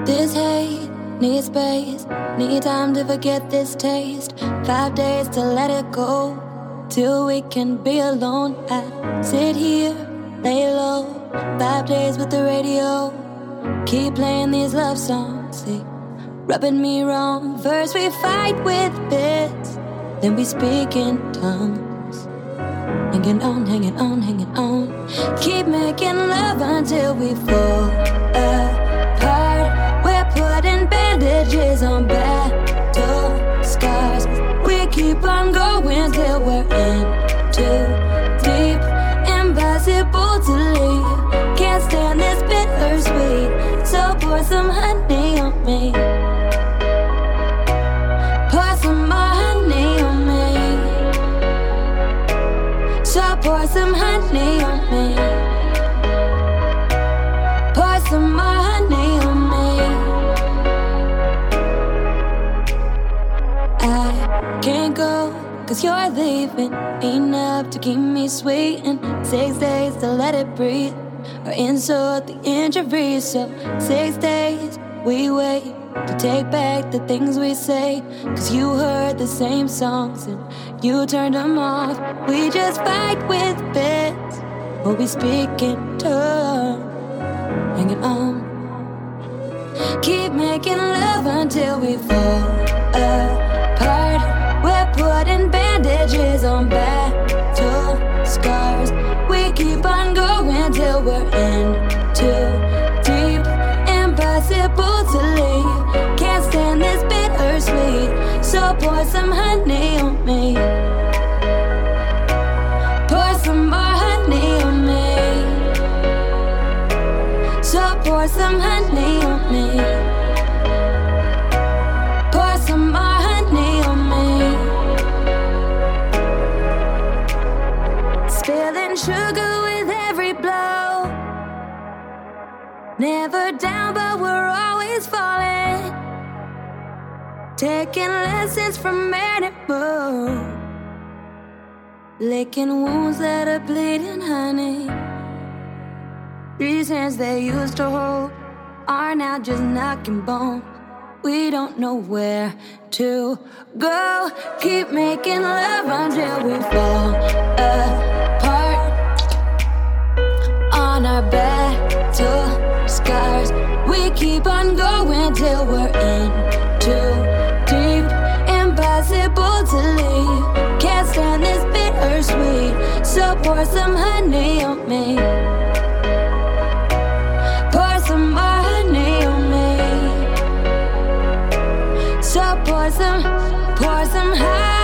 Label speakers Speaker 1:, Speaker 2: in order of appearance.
Speaker 1: This hate needs space, need time to forget this taste. 5 days to let it go, till we can be alone. I sit here, lay low, 5 days with the radio. Keep playing these love songs, see, rubbing me wrong. First we fight with bits, then we speak in tongues. Hanging on, hanging on, hanging on. Keep making love until we fall apart. We're putting bandages on battle scars. We keep on going till we're in too deep. Impossible to leave. Can't stand this bittersweet. So pour some honey on me. Pour some more honey on me. So pour some honey on me. Pour some more honey on me. I can't go, 'cause you're leaving. Enough to keep me sweeting. 6 days to let it breathe, or insult the injury. So 6 days we wait to take back the things we say. 'Cause you heard the same songs and you turned them off. We just fight with bits, but we speak in tongues. Hanging on. Keep making love until we fall apart. We're putting bandages on battle scars. We keep on going till we're in too deep. Impossible to leave. Can't stand this bittersweet. So pour some honey on me. Pour some more honey on me. So pour some honey on me. Pour some more honey on me. Spilling sugar with every blow. Never down, but we're always falling. Taking lessons from animals. Licking wounds that are bleeding, honey. These hands they used to hold are now just knocking bones. We don't know where to go. Keep making love until we fall apart. On our battle scars, we keep on going till we're in too deep. Impossible to leave. Can't stand this bittersweet. So pour some honey on me. Pour some more honey on me. So pour some honey.